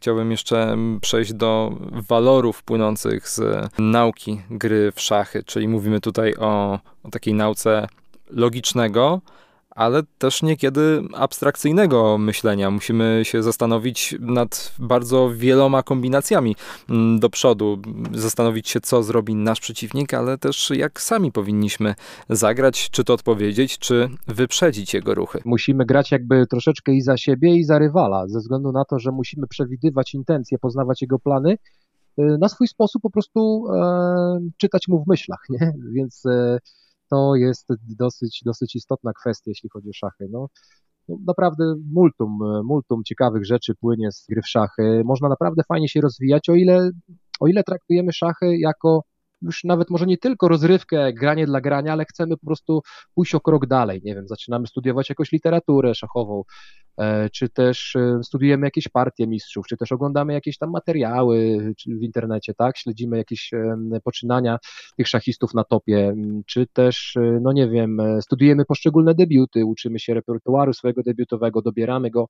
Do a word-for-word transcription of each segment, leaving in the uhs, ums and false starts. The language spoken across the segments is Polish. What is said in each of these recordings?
Chciałbym jeszcze przejść do walorów płynących z nauki gry w szachy, czyli mówimy tutaj o, o takiej nauce logicznego, ale też niekiedy abstrakcyjnego myślenia. Musimy się zastanowić nad bardzo wieloma kombinacjami do przodu. Zastanowić się, co zrobi nasz przeciwnik, ale też jak sami powinniśmy zagrać, czy to odpowiedzieć, czy wyprzedzić jego ruchy. Musimy grać jakby troszeczkę i za siebie, i za rywala, ze względu na to, że musimy przewidywać intencje, poznawać jego plany, na swój sposób po prostu e, czytać mu w myślach, nie? Więc e, to jest dosyć, dosyć istotna kwestia, jeśli chodzi o szachy. No, no naprawdę multum, multum ciekawych rzeczy płynie z gry w szachy. Można naprawdę fajnie się rozwijać, o ile, o ile traktujemy szachy jako już nawet może nie tylko rozrywkę, granie dla grania, ale chcemy po prostu pójść o krok dalej. Nie wiem, zaczynamy studiować jakąś literaturę szachową, czy też studiujemy jakieś partie mistrzów, czy też oglądamy jakieś tam materiały w internecie, tak, śledzimy jakieś poczynania tych szachistów na topie, czy też, no nie wiem, studiujemy poszczególne debiuty, uczymy się repertuaru swojego debiutowego, dobieramy go,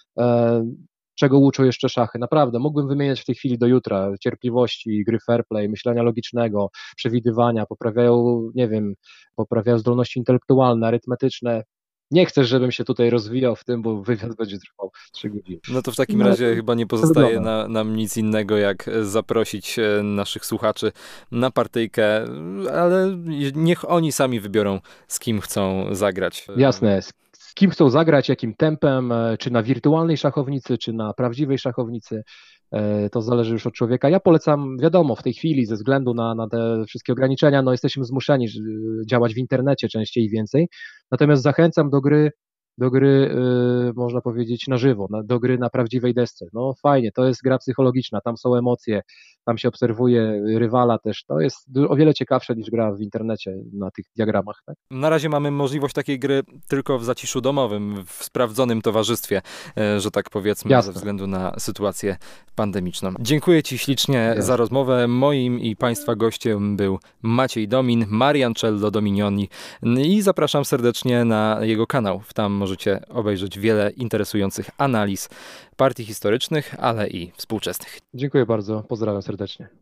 czego uczą jeszcze szachy. Naprawdę, mógłbym wymieniać w tej chwili do jutra. Cierpliwości, gry fair play, myślenia logicznego, przewidywania, poprawiają, nie wiem, poprawiają zdolności intelektualne, arytmetyczne. Nie chcesz, żebym się tutaj rozwijał w tym, bo wywiad będzie trwał trzy godziny. No to w takim no, razie chyba nie pozostaje na, nam nic innego, jak zaprosić naszych słuchaczy na partyjkę, ale niech oni sami wybiorą, z kim chcą zagrać. Jasne, z kim chcą zagrać, jakim tempem, czy na wirtualnej szachownicy, czy na prawdziwej szachownicy. To zależy już od człowieka. Ja polecam, wiadomo, w tej chwili ze względu na, na te wszystkie ograniczenia, no jesteśmy zmuszeni działać w internecie częściej i więcej. Natomiast zachęcam do gry, do gry yy, można powiedzieć na żywo, na, do gry na prawdziwej desce. No fajnie, to jest gra psychologiczna, tam są emocje, tam się obserwuje rywala też. To jest o wiele ciekawsze niż gra w internecie na tych diagramach. Tak? Na razie mamy możliwość takiej gry tylko w zaciszu domowym, w sprawdzonym towarzystwie, że tak powiedzmy, Jasne. Ze względu na sytuację pandemiczną. Dziękuję Ci ślicznie Jasne. za rozmowę. Moim i Państwa gościem był Maciej Domin, Marian Cello Dominioni i zapraszam serdecznie na jego kanał. Tam możecie obejrzeć wiele interesujących analiz partii historycznych, ale i współczesnych. Dziękuję bardzo, pozdrawiam serdecznie.